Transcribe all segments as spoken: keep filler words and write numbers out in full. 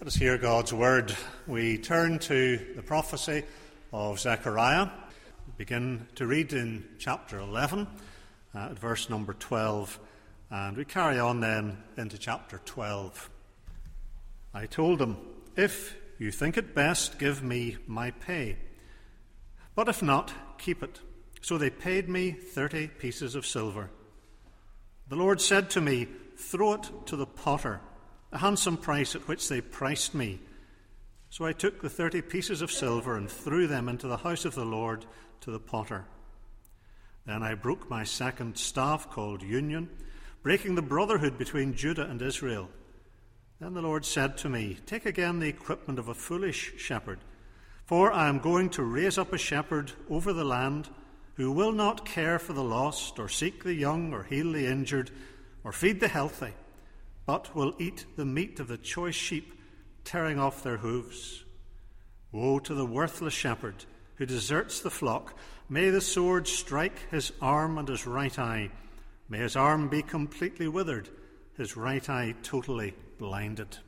Let us hear God's word. We turn to the prophecy of Zechariah. We begin to read in chapter eleven, uh, at verse number twelve, and we carry on then into chapter twelve. I told them, "If you think it best, give me my pay. But if not, keep it." So they paid me thirty pieces of silver. The Lord said to me, "Throw it to the potter, a handsome price at which they priced me." So I took the thirty pieces of silver and threw them into the house of the Lord to the potter. Then I broke my second staff called Union, breaking the brotherhood between Judah and Israel. Then the Lord said to me, "Take again the equipment of a foolish shepherd, for I am going to raise up a shepherd over the land who will not care for the lost, or seek the young, or heal the injured, or feed the healthy, but will eat the meat of the choice sheep, tearing off their hooves. Woe to the worthless shepherd who deserts the flock. May the sword strike his arm and his right eye. May his arm be completely withered, his right eye totally blinded."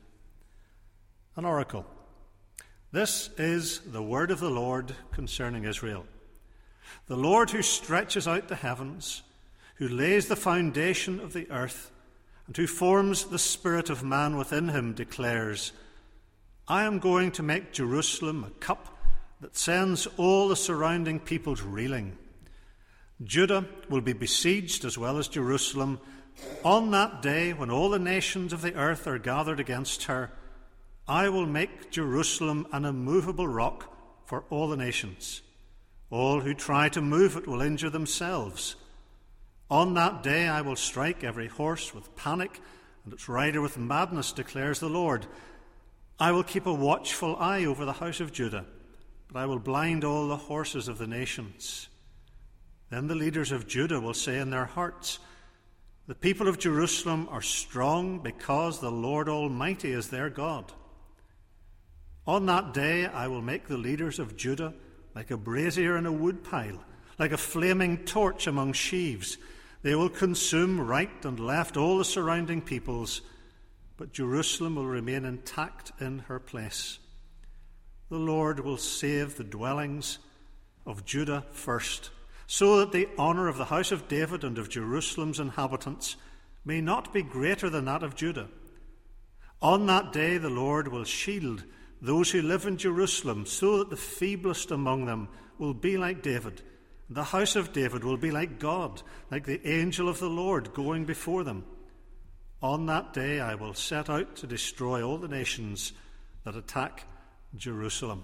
An oracle. This is the word of the Lord concerning Israel. The Lord who stretches out the heavens, who lays the foundation of the earth, and who forms the spirit of man within him, declares, "I am going to make Jerusalem a cup that sends all the surrounding peoples reeling. Judah will be besieged as well as Jerusalem. On that day, when all the nations of the earth are gathered against her, I will make Jerusalem an immovable rock for all the nations. All who try to move it will injure themselves. On that day I will strike every horse with panic and its rider with madness, declares the Lord. I will keep a watchful eye over the house of Judah, but I will blind all the horses of the nations. Then the leaders of Judah will say in their hearts, 'The people of Jerusalem are strong because the Lord Almighty is their God.' On that day I will make the leaders of Judah like a brazier in a woodpile, like a flaming torch among sheaves. They will consume right and left all the surrounding peoples, but Jerusalem will remain intact in her place. The Lord will save the dwellings of Judah first, so that the honor of the house of David and of Jerusalem's inhabitants may not be greater than that of Judah. On that day the Lord will shield those who live in Jerusalem, so that the feeblest among them will be like David. The house of David will be like God, like the angel of the Lord going before them. On that day I will set out to destroy all the nations that attack Jerusalem."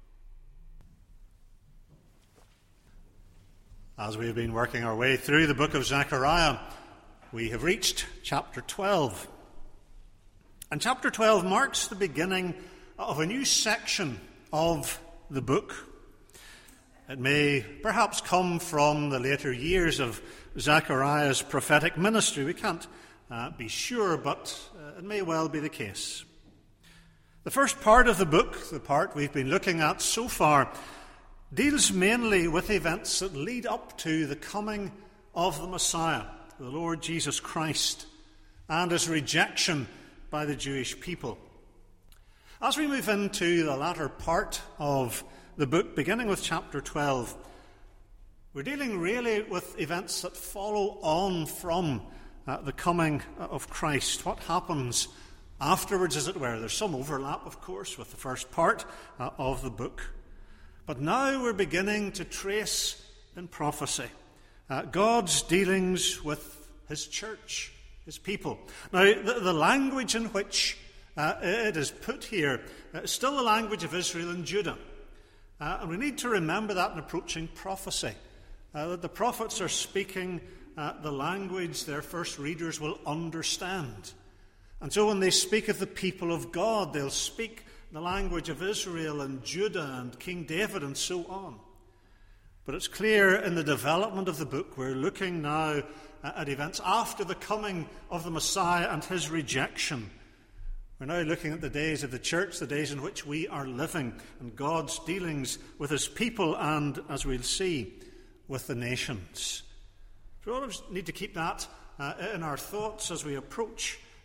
As we have been working our way through the book of Zechariah, we have reached chapter twelve. And chapter twelve marks the beginning of a new section of the book. It may perhaps come from the later years of Zechariah's prophetic ministry. We can't uh, be sure, but uh, it may well be the case. The first part of the book, the part we've been looking at so far, deals mainly with events that lead up to the coming of the Messiah, the Lord Jesus Christ, and his rejection by the Jewish people. As we move into the latter part of the book, beginning with chapter twelve, we're dealing really with events that follow on from uh, the coming of Christ. What happens afterwards, as it were. There's some overlap, of course, with the first part uh, of the book. But now we're beginning to trace in prophecy uh, God's dealings with his church, his people. Now, the, the language in which uh, it is put here uh, is still the language of Israel and Judah. Uh, and we need to remember that in approaching prophecy, uh, that the prophets are speaking uh, the language their first readers will understand. And so when they speak of the people of God, they'll speak the language of Israel and Judah and King David and so on. But it's clear in the development of the book, we're looking now at events after the coming of the Messiah and his rejection. We're now looking at the days of the church, the days in which we are living, and God's dealings with his people and, as we'll see, with the nations. We always need to keep that uh, in our thoughts as we approach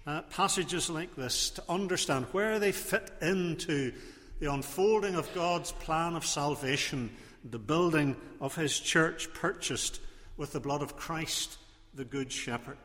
uh, passages like this to understand where they fit into the unfolding of God's plan of salvation, the building of his church purchased with the blood of Christ, the Good Shepherd.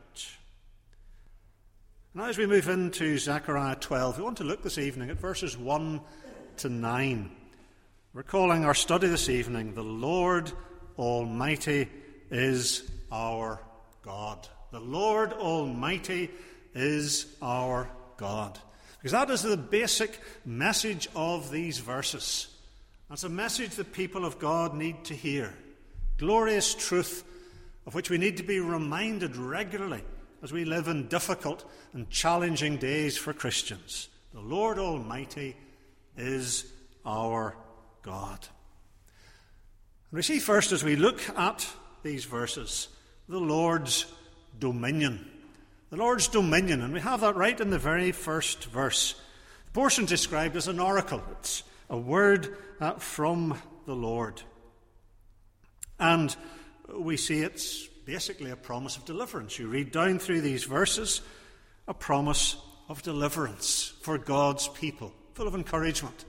Now, as we move into Zechariah twelve, we want to look this evening at verses one to nine. We're calling our study this evening, The Lord Almighty is our God. The Lord Almighty is our God. Because that is the basic message of these verses. That's a message that people of God need to hear. Glorious truth of which we need to be reminded regularly as we live in difficult and challenging days for Christians. The Lord Almighty is our God. And we see first, as we look at these verses, the Lord's dominion. The Lord's dominion, and we have that right in the very first verse. The portion described as an oracle. It's a word uh, from the Lord. And we see it's basically a promise of deliverance. You read down through these verses, a promise of deliverance for God's people, full of encouragement.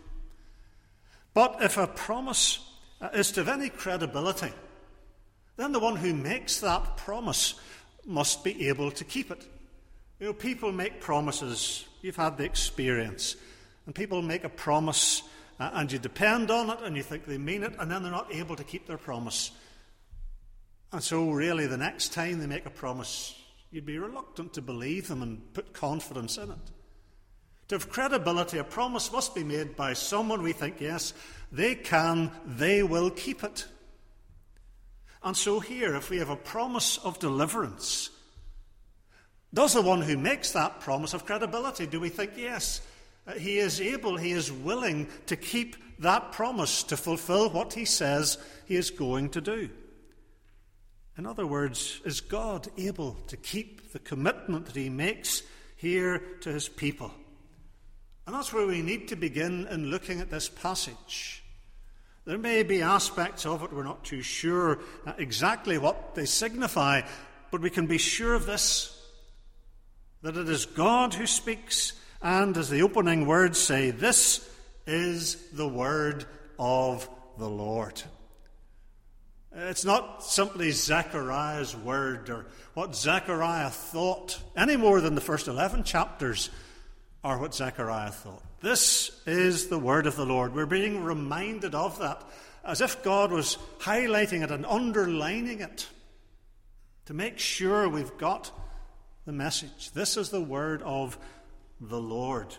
But if a promise is to have any credibility, then the one who makes that promise must be able to keep it. You know, people make promises. You've had the experience. And people make a promise, uh, and you depend on it, and you think they mean it, and then they're not able to keep their promise. And so really the next time they make a promise, you'd be reluctant to believe them and put confidence in it. To have credibility, a promise must be made by someone we think, yes, they can, they will keep it. And so here, if we have a promise of deliverance, does the one who makes that promise have credibility? Do we think, yes, he is able, he is willing to keep that promise, to fulfill what he says he is going to do? In other words, is God able to keep the commitment that he makes here to his people? And that's where we need to begin in looking at this passage. There may be aspects of it we're not too sure exactly what they signify, but we can be sure of this, that it is God who speaks, and as the opening words say, this is the word of the Lord. It's not simply Zechariah's word or what Zechariah thought, any more than the first eleven chapters are what Zechariah thought. This is the word of the Lord. We're being reminded of that, as if God was highlighting it and underlining it to make sure we've got the message. This is the word of the Lord.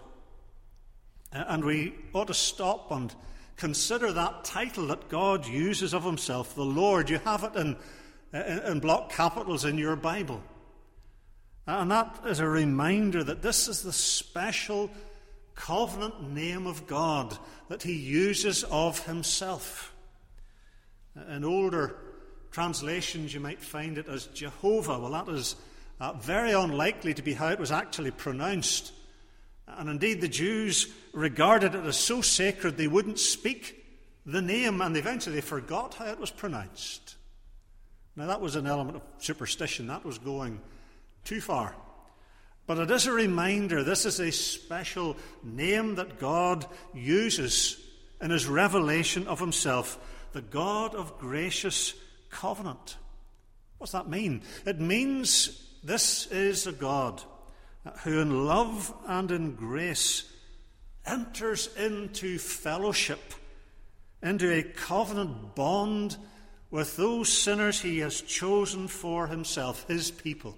And we ought to stop and consider that title that God uses of himself, the Lord. You have it in, in, in block capitals in your Bible. And that is a reminder that this is the special covenant name of God that he uses of himself. In older translations you might find it as Jehovah. Well, that is uh, very unlikely to be how it was actually pronounced. And indeed the Jews regarded it as so sacred they wouldn't speak the name, and eventually they forgot how it was pronounced. Now that was an element of superstition. That was going too far. But it is a reminder, this is a special name that God uses in his revelation of himself, the God of gracious covenant. What's that mean? It means this is a God who in love and in grace enters into fellowship, into a covenant bond with those sinners he has chosen for himself, his people.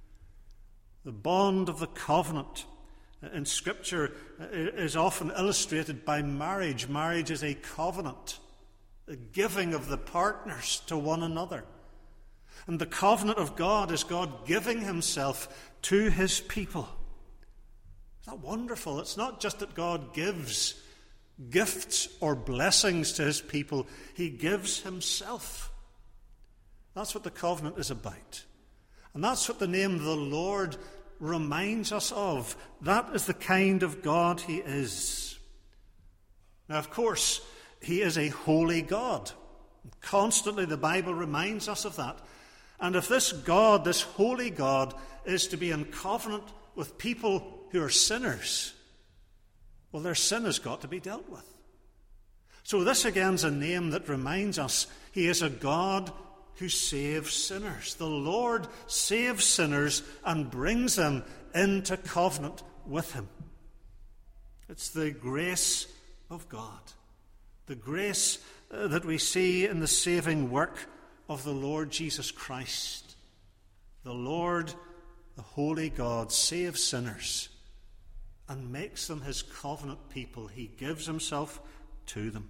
The bond of the covenant in Scripture is often illustrated by marriage. Marriage is a covenant, the giving of the partners to one another. And the covenant of God is God giving himself to his people. Isn't that wonderful? It's not just that God gives gifts or blessings to his people. He gives himself. That's what the covenant is about. And that's what the name the Lord reminds us of. That is the kind of God he is. Now, of course, he is a holy God. Constantly the Bible reminds us of that. And if this God, this holy God, is to be in covenant with people who are sinners, well, their sin has got to be dealt with. So this again is a name that reminds us he is a God who saves sinners. The Lord saves sinners and brings them into covenant with him. It's the grace of God, the grace uh, that we see in the saving work of the Lord Jesus Christ. The Lord, the holy God, saves sinners and makes them his covenant people. He gives himself to them.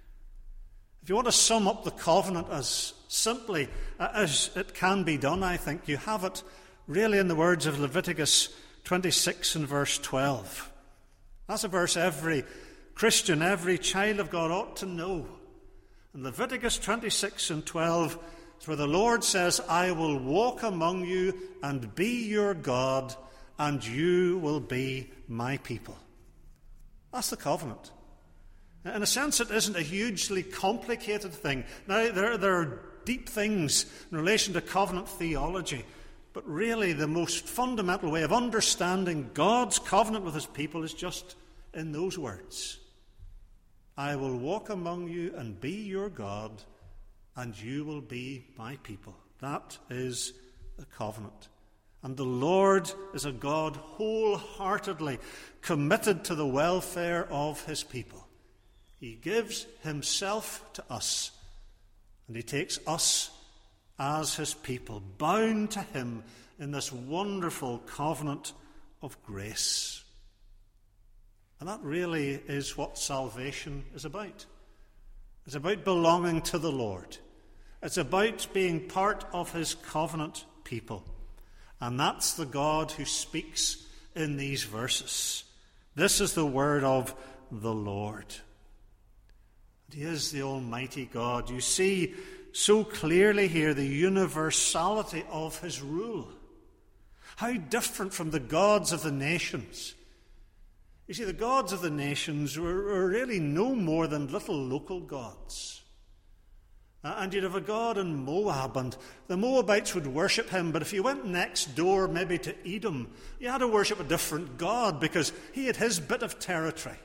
If you want to sum up the covenant as simply as it can be done, I think you have it really in the words of Leviticus twenty-six and verse twelve. That's a verse every Christian, every child of God ought to know. In Leviticus twenty-six and twelve, it's where the Lord says, I will walk among you and be your God, and you will be my people. That's the covenant. In a sense, it isn't a hugely complicated thing. Now, there, there are deep things in relation to covenant theology, but really the most fundamental way of understanding God's covenant with his people is just in those words. I will walk among you and be your God, and you will be my people. That is the covenant. And the Lord is a God wholeheartedly committed to the welfare of his people. He gives himself to us, and he takes us as his people, bound to him in this wonderful covenant of grace. And that really is what salvation is about. It's about belonging to the Lord. It's about being part of his covenant people. And that's the God who speaks in these verses. This is the word of the Lord. He is the Almighty God. You see so clearly here the universality of his rule. How different from the gods of the nations. You see, the gods of the nations were, were really no more than little local gods. Uh, and you'd have a god in Moab, and the Moabites would worship him, but if you went next door, maybe to Edom, you had to worship a different god because he had his bit of territory.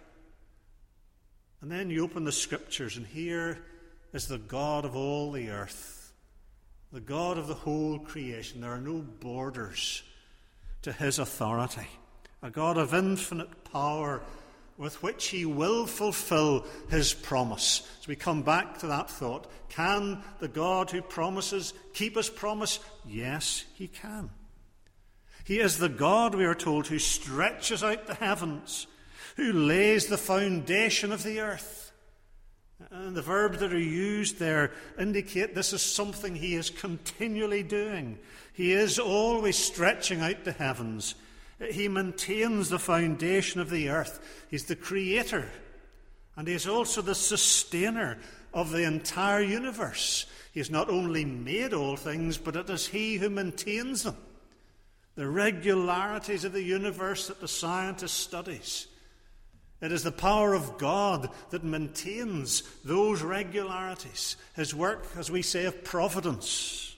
And then you open the scriptures, and here is the God of all the earth, the God of the whole creation. There are no borders to his authority, a God of infinite power with which he will fulfill his promise. As we come back to that thought, can the God who promises keep his promise? Yes, he can. He is the God, we are told, who stretches out the heavens, who lays the foundation of the earth. And the verbs that are used there indicate this is something he is continually doing. He is always stretching out the heavens. He maintains the foundation of the earth. He's the creator. And he is also the sustainer of the entire universe. He has not only made all things, but it is he who maintains them. The regularities of the universe that the scientist studies. It is the power of God that maintains those regularities. His work, as we say, of providence.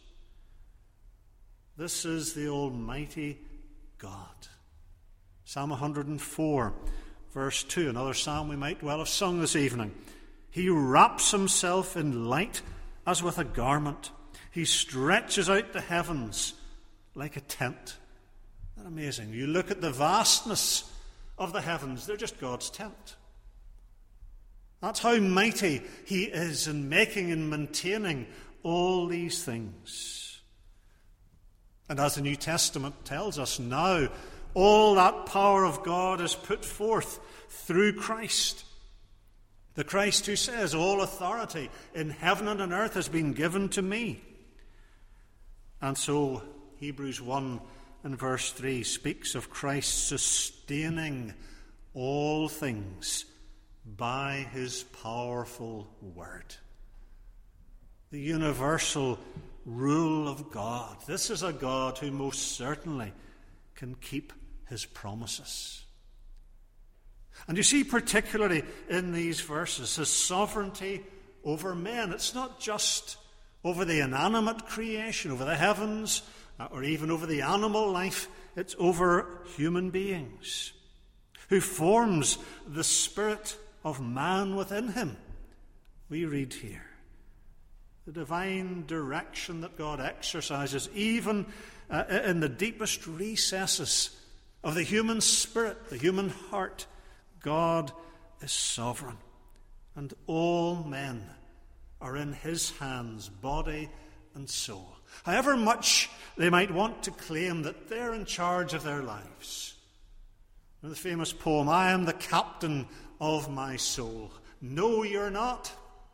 This is the Almighty God. Psalm one hundred four, verse two, another psalm we might well have sung this evening. He wraps himself in light as with a garment. He stretches out the heavens like a tent. Isn't that amazing? You look at the vastness of the heavens, they're just God's tent. That's how mighty he is in making and maintaining all these things. And as the New Testament tells us now, all that power of God is put forth through Christ. The Christ who says, all authority in heaven and on earth has been given to me. And so Hebrews one and verse three speaks of Christ sustaining all things by his powerful word. The universal rule of God. This is a God who most certainly can keep his promises. And you see particularly in these verses his sovereignty over men. It's not just over the inanimate creation, over the heavens, or even over the animal life it's over human beings, who forms the spirit of man within him. We read here the divine direction that God exercises even uh, in the deepest recesses of the human spirit, the human heart. God is sovereign, and all men are in his hands, body and soul. However much they might want to claim that they're in charge of their lives. The famous poem, "I am the captain of my soul." No, you're not.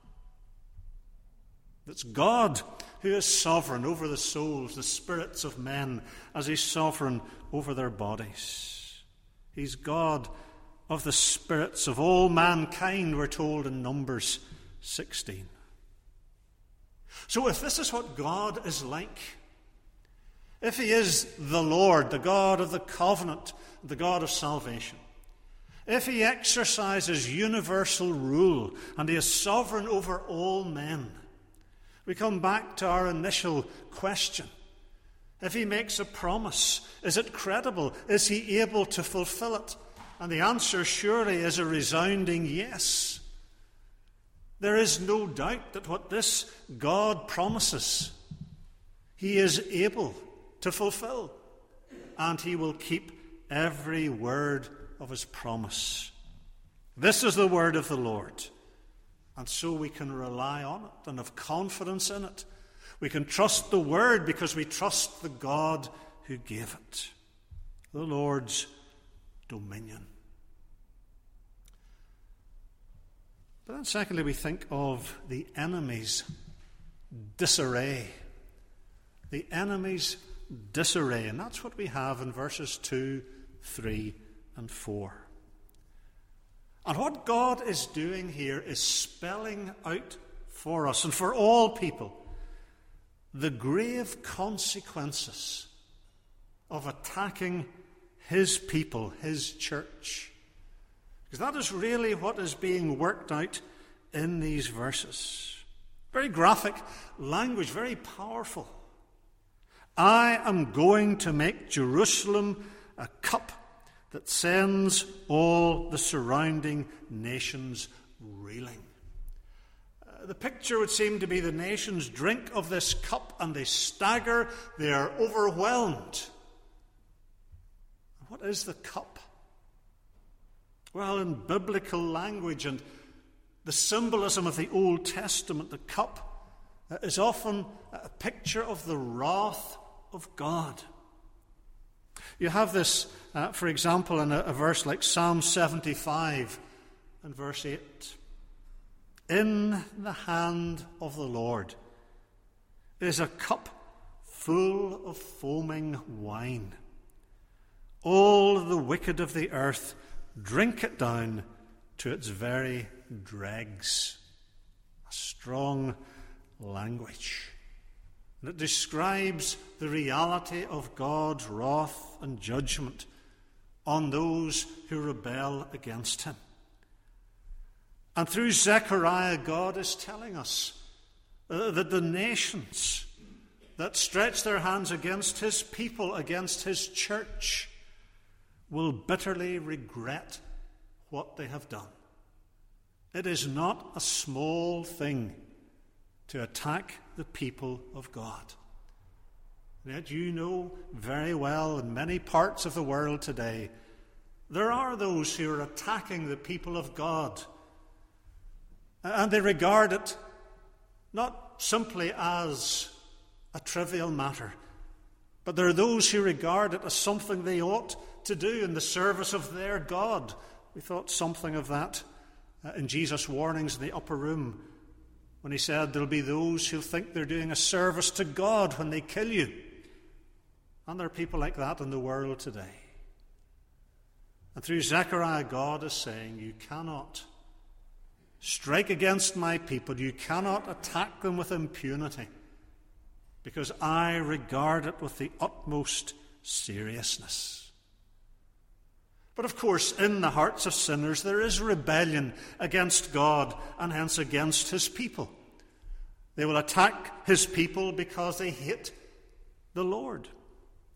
It's God who is sovereign over the souls, the spirits of men, as he's sovereign over their bodies. He's God of the spirits of all mankind, we're told in Numbers sixteen. So if this is what God is like, if he is the Lord, the God of the covenant, the God of salvation, if he exercises universal rule and he is sovereign over all men, we come back to our initial question. If he makes a promise, is it credible? Is he able to fulfill it? And the answer surely is a resounding yes. There is no doubt that what this God promises, he is able to fulfill, and he will keep every word of his promise. This is the word of the Lord, and so we can rely on it and have confidence in it. We can trust the word because we trust the God who gave it. The Lord's dominion. But then secondly, we think of the enemy's disarray. The enemy's disarray. And that's what we have in verses two, three, and four. And what God is doing here is spelling out for us and for all people the grave consequences of attacking his people, his church. Because that is really what is being worked out in these verses. Very graphic language, very powerful. I am going to make Jerusalem a cup that sends all the surrounding nations reeling. Uh, the picture would seem to be the nations drink of this cup and they stagger, they are overwhelmed. What is the cup? Well, in biblical language and the symbolism of the Old Testament, the cup is often a picture of the wrath of God. You have this, uh, for example, in a, a verse like Psalm seventy-five and verse eight. In the hand of the Lord is a cup full of foaming wine. All the wicked of the earth drink it down to its very dregs. A strong language. And it describes the reality of God's wrath and judgment on those who rebel against him. And through Zechariah, God is telling us uh, that the nations that stretch their hands against his people, against his church, will bitterly regret what they have done. It is not a small thing to attack the people of God. Yet you know very well in many parts of the world today, there are those who are attacking the people of God. And they regard it not simply as a trivial matter, but there are those who regard it as something they ought to do in the service of their God. We thought something of that uh, in Jesus' warnings in the upper room when he said there'll be those who think they're doing a service to God when they kill you. And there are people like that in the world today. And through Zechariah, God is saying, you cannot strike against my people. You cannot attack them with impunity, because I regard it with the utmost seriousness. But of course, in the hearts of sinners, there is rebellion against God and hence against his people. They will attack his people because they hate the Lord.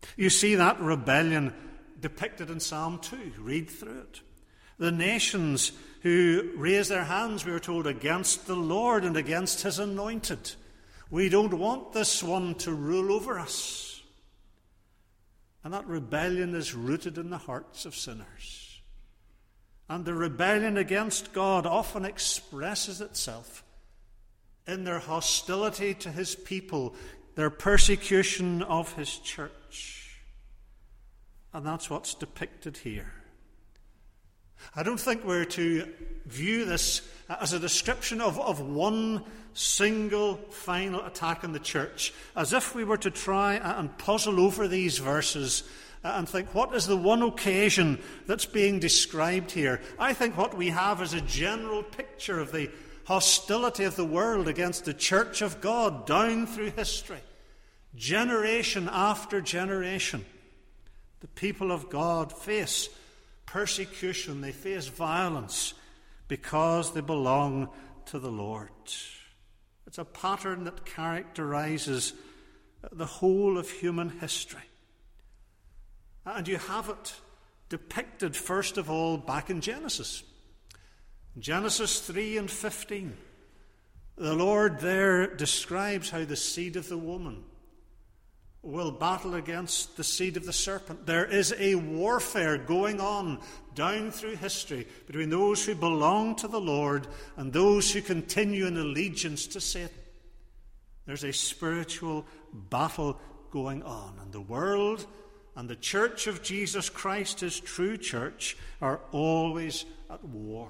You see that rebellion depicted in Psalm two. Read through it. The nations who raise their hands, we are told, against the Lord and against his anointed. We don't want this one to rule over us. And that rebellion is rooted in the hearts of sinners. And the rebellion against God often expresses itself in their hostility to his people, their persecution of his church. And that's what's depicted here. I don't think we're to view this as a description of, of one single final attack on the church, as if we were to try and puzzle over these verses and think, what is the one occasion that's being described here? I think what we have is a general picture of the hostility of the world against the church of God down through history, generation after generation. The people of God face persecution, they face violence because they belong to the Lord. It's a pattern that characterizes the whole of human history. And you have it depicted, first of all, back in Genesis. Genesis three and fifteen. The Lord there describes how the seed of the woman will battle against the seed of the serpent. There is a warfare going on down through history between those who belong to the Lord and those who continue in allegiance to Satan. There's a spiritual battle going on, and the world and the church of Jesus Christ, his true church, are always at war.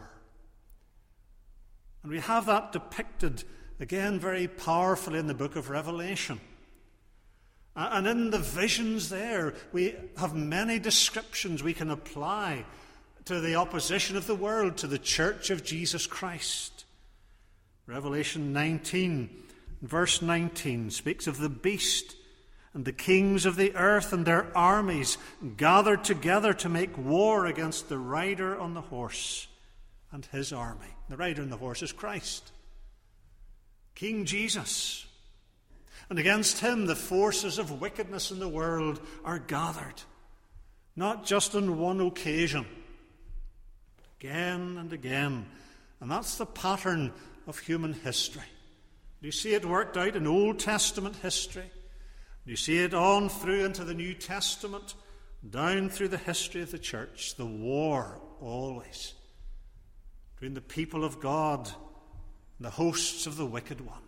And we have that depicted again very powerfully in the book of Revelation. And in the visions there, we have many descriptions we can apply to the opposition of the world to the church of Jesus Christ. Revelation nineteen, verse nineteen, speaks of the beast and the kings of the earth and their armies gathered together to make war against the rider on the horse and his army. The rider on the horse is Christ, King Jesus. And against him the forces of wickedness in the world are gathered, not just on one occasion, again and again. And that's the pattern of human history. You see it worked out in Old Testament history. You see it on through into the New Testament, down through the history of the church. The war, always, between the people of God and the hosts of the wicked one.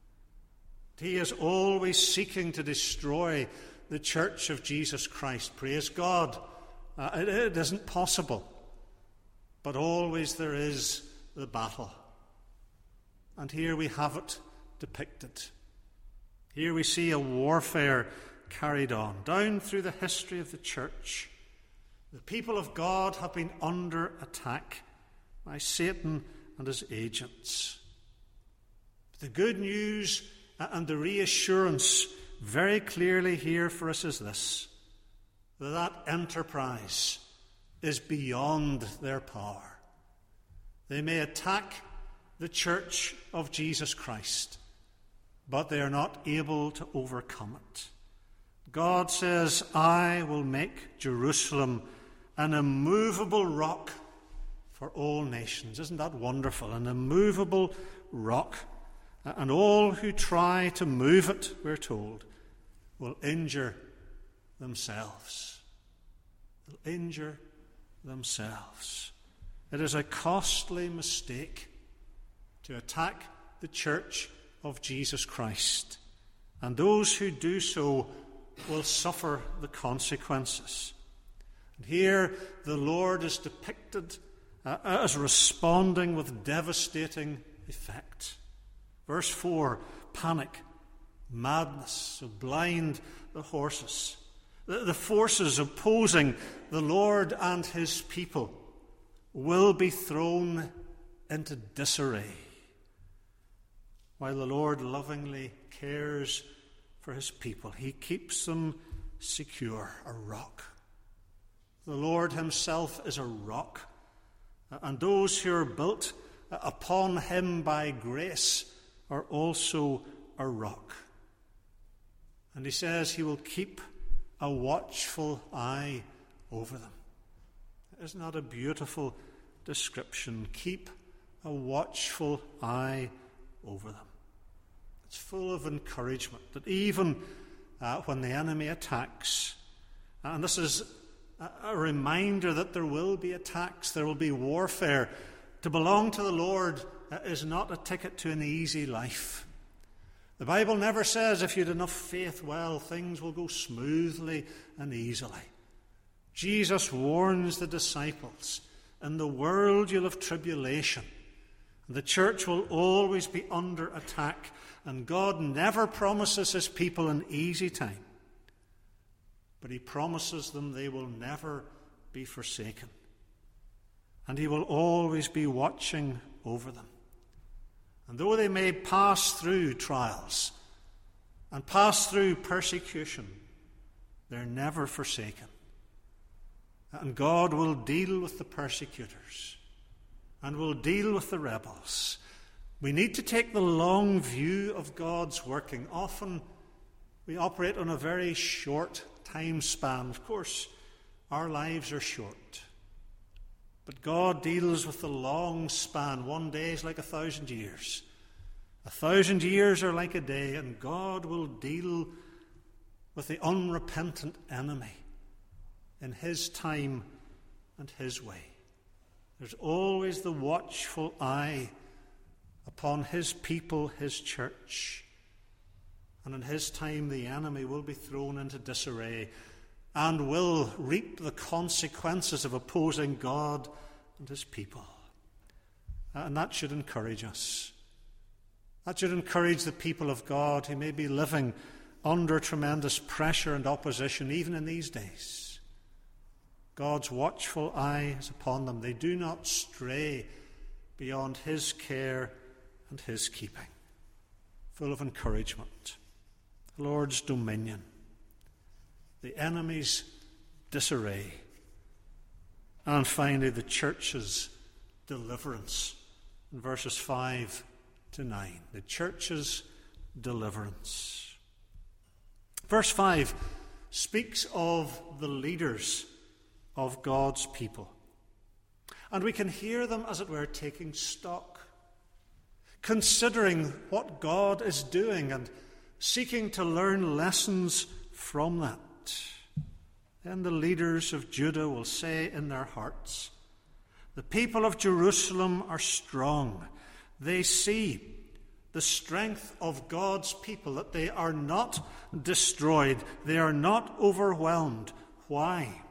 He is always seeking to destroy the church of Jesus Christ. Praise God. Uh, it, it isn't possible. But always there is the battle. And here we have it depicted. Here we see a warfare carried on down through the history of the church. The people of God have been under attack by Satan and his agents. The good news and the reassurance very clearly here for us is this: that that enterprise is beyond their power. They may attack the church of Jesus Christ, but they are not able to overcome it. God says, I will make Jerusalem an immovable rock for all nations. Isn't that wonderful? An immovable rock. And all who try to move it, we're told, will injure themselves. Will injure themselves. It is a costly mistake to attack the church of Jesus Christ. And those who do so will suffer the consequences. And here the Lord is depicted uh, as responding with devastating effect. Verse four, panic, madness, to blind the horses. The, the forces opposing the Lord and his people will be thrown into disarray, while the Lord lovingly cares for his people. He keeps them secure, a rock. The Lord himself is a rock, and those who are built upon him by grace are also a rock. And he says he will keep a watchful eye over them. Isn't that a beautiful description? Keep a watchful eye over them. It's full of encouragement that even uh, when the enemy attacks, and this is a, a reminder that there will be attacks, there will be warfare. To belong to the Lord uh, is not a ticket to an easy life. The Bible never says if you had enough faith, well, things will go smoothly and easily. Jesus warns the disciples, in the world you'll have tribulation. The church will always be under attack, and God never promises his people an easy time. But he promises them they will never be forsaken. And he will always be watching over them. And though they may pass through trials and pass through persecution, they're never forsaken. And God will deal with the persecutors and will deal with the rebels. We need to take the long view of God's working. Often we operate on a very short time span. Of course, our lives are short. But God deals with the long span. One day is like a thousand years. A thousand years are like a day, and God will deal with the unrepentant enemy in his time and his way. There's always the watchful eye upon his people, his church. And in his time, the enemy will be thrown into disarray and will reap the consequences of opposing God and his people. And that should encourage us. That should encourage the people of God who may be living under tremendous pressure and opposition even in these days. God's watchful eye is upon them. They do not stray beyond his care and his keeping. Full of encouragement. The Lord's dominion. The enemy's disarray. And finally, the church's deliverance. In verses five to nine. The church's deliverance. Verse five speaks of the leaders of God's people. And we can hear them, as it were, taking stock, considering what God is doing and seeking to learn lessons from that. Then the leaders of Judah will say in their hearts, the people of Jerusalem are strong. They see the strength of God's people, that they are not destroyed, they are not overwhelmed. Why?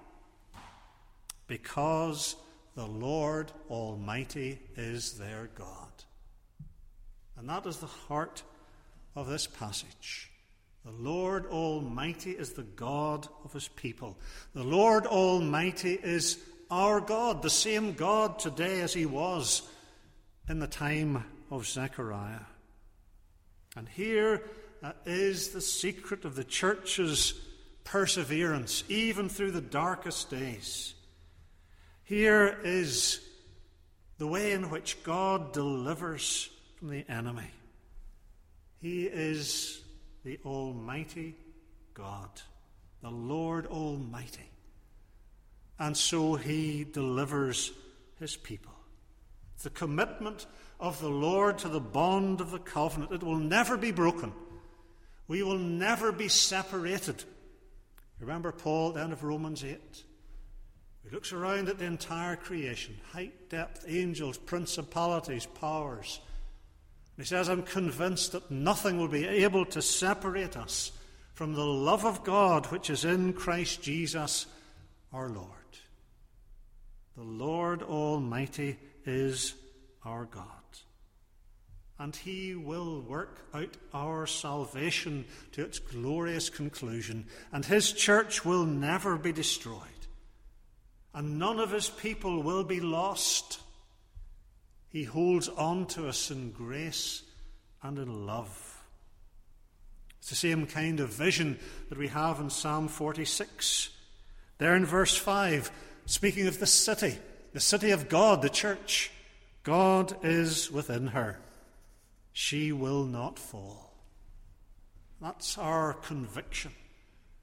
Because the Lord Almighty is their God. And that is the heart of this passage. The Lord Almighty is the God of his people. The Lord Almighty is our God, the same God today as he was in the time of Zechariah. And here uh, is the secret of the church's perseverance, even through the darkest days. Here is the way in which God delivers from the enemy. He is the Almighty God, the Lord Almighty. And so he delivers his people. The commitment of the Lord to the bond of the covenant, it will never be broken. We will never be separated. Remember Paul at the end of Romans eight? He looks around at the entire creation, height, depth, angels, principalities, powers. And he says, I'm convinced that nothing will be able to separate us from the love of God which is in Christ Jesus our Lord. The Lord Almighty is our God. And he will work out our salvation to its glorious conclusion. And his church will never be destroyed. And none of his people will be lost. He holds on to us in grace and in love. It's the same kind of vision that we have in Psalm forty-six. There in verse five, speaking of the city, the city of God, the church. God is within her. She will not fall. That's our conviction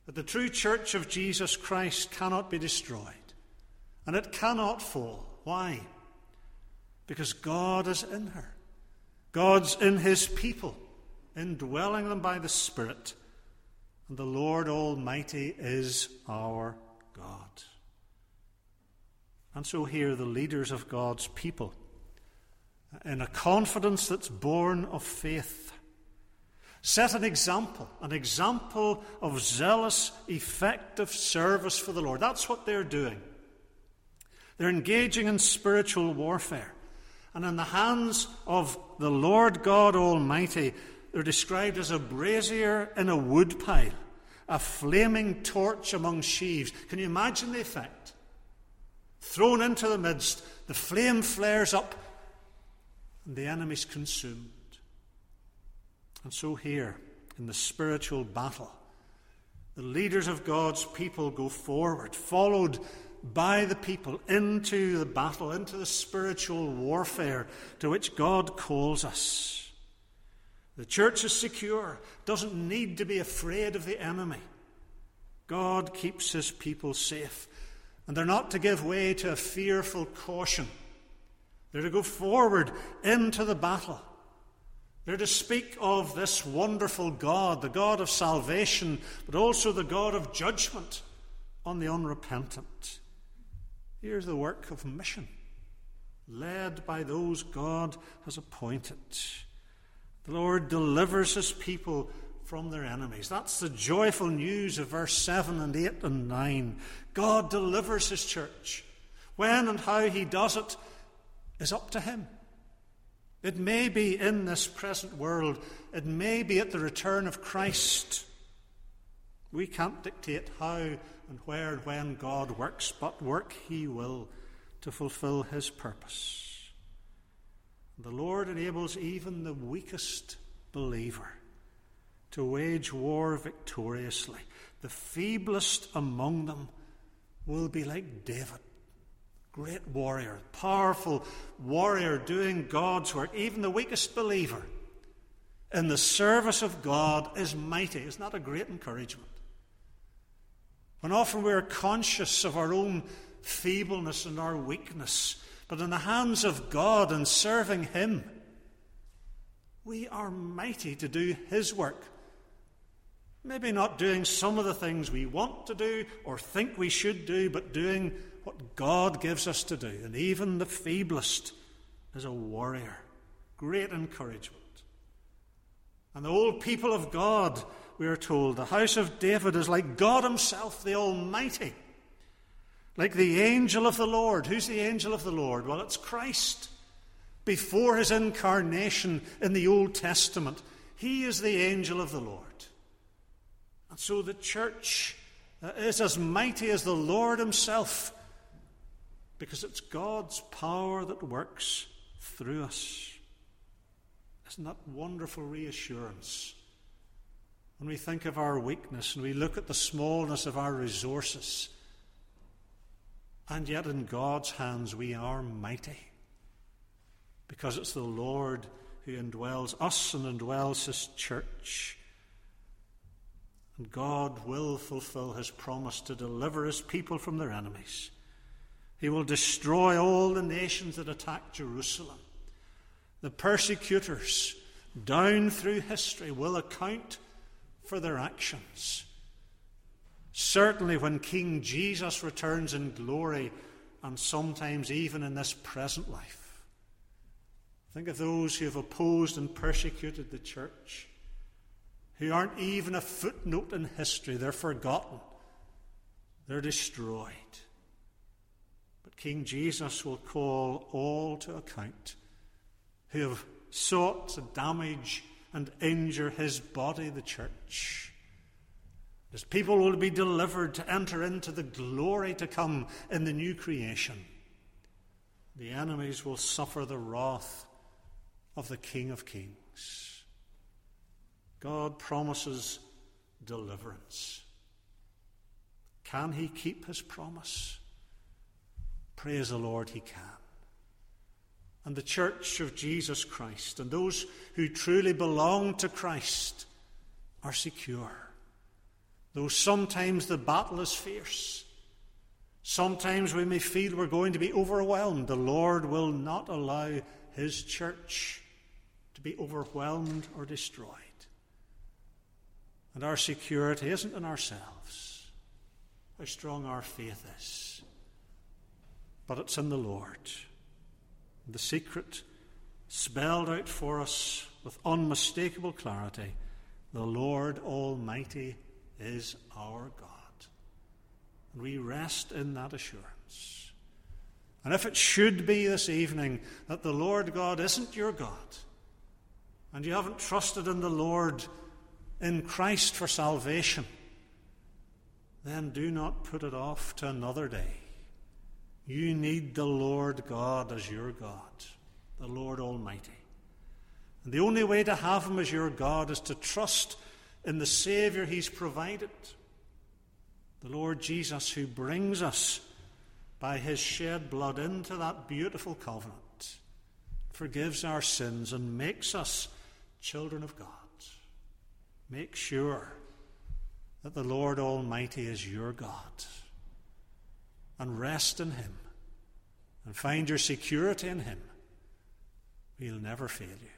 that the true church of Jesus Christ cannot be destroyed, and it cannot fall. Why? Because God is in her. God's in his people, indwelling them by the Spirit, and the Lord Almighty is our God. And so here the leaders of God's people, in a confidence that's born of faith, set an example, an example of zealous, effective service for the Lord. That's what they're doing. They're engaging in spiritual warfare. And in the hands of the Lord God Almighty, they're described as a brazier in a wood pile, a flaming torch among sheaves. Can you imagine the effect? Thrown into the midst, the flame flares up, and the enemy's consumed. And so here, in the spiritual battle, the leaders of God's people go forward, followed by the people, into the battle, into the spiritual warfare to which God calls us. The church is secure, doesn't need to be afraid of the enemy. God keeps his people safe, and they're not to give way to a fearful caution. They're to go forward into the battle. They're to speak of this wonderful God, the God of salvation, but also the God of judgment on the unrepentant. Here's the work of mission, led by those God has appointed. The Lord delivers his people from their enemies. That's the joyful news of verse seven and eight and nine. God delivers his church. When and how he does it is up to him. It may be in this present world. It may be at the return of Christ. We can't dictate how and where and when God works, but work he will to fulfill his purpose. The Lord enables even the weakest believer to wage war victoriously. The feeblest among them will be like David. Great warrior, powerful warrior doing God's work. Even the weakest believer in the service of God is mighty. Isn't that a great encouragement? When often we are conscious of our own feebleness and our weakness, but in the hands of God and serving him, we are mighty to do his work. Maybe not doing some of the things we want to do or think we should do, but doing what God gives us to do. And even the feeblest is a warrior. Great encouragement. And the old people of God, we are told, the house of David is like God himself, the Almighty. Like the angel of the Lord. Who's the angel of the Lord? Well, it's Christ. Before his incarnation in the Old Testament, he is the angel of the Lord. And so the church is as mighty as the Lord himself, because it's God's power that works through us. Isn't that wonderful reassurance? When we think of our weakness and we look at the smallness of our resources, and yet in God's hands we are mighty, because it's the Lord who indwells us and indwells his church. And God will fulfill his promise to deliver his people from their enemies. He will destroy all the nations that attack Jerusalem. The persecutors down through history will account for their actions. Certainly when King Jesus returns in glory, and sometimes even in this present life. Think of those who have opposed and persecuted the church, who aren't even a footnote in history. They're forgotten. They're destroyed. But King Jesus will call all to account who have sought to damage and injure his body, the church. His people will be delivered to enter into the glory to come in the new creation. The enemies will suffer the wrath of the King of Kings. God promises deliverance. Can he keep his promise? Praise the Lord, he can. And the church of Jesus Christ and those who truly belong to Christ are secure. Though sometimes the battle is fierce, sometimes we may feel we're going to be overwhelmed, the Lord will not allow his church to be overwhelmed or destroyed. And our security isn't in ourselves, how strong our faith is, but it's in the Lord. The secret spelled out for us with unmistakable clarity: the Lord Almighty is our God. And we rest in that assurance. And if it should be this evening that the Lord God isn't your God, and you haven't trusted in the Lord in Christ for salvation, then do not put it off to another day. You need the Lord God as your God, the Lord Almighty. And the only way to have him as your God is to trust in the Saviour he's provided, the Lord Jesus, who brings us by his shed blood into that beautiful covenant, forgives our sins and makes us children of God. Make sure that the Lord Almighty is your God, and rest in him, and find your security in him. He'll never fail you.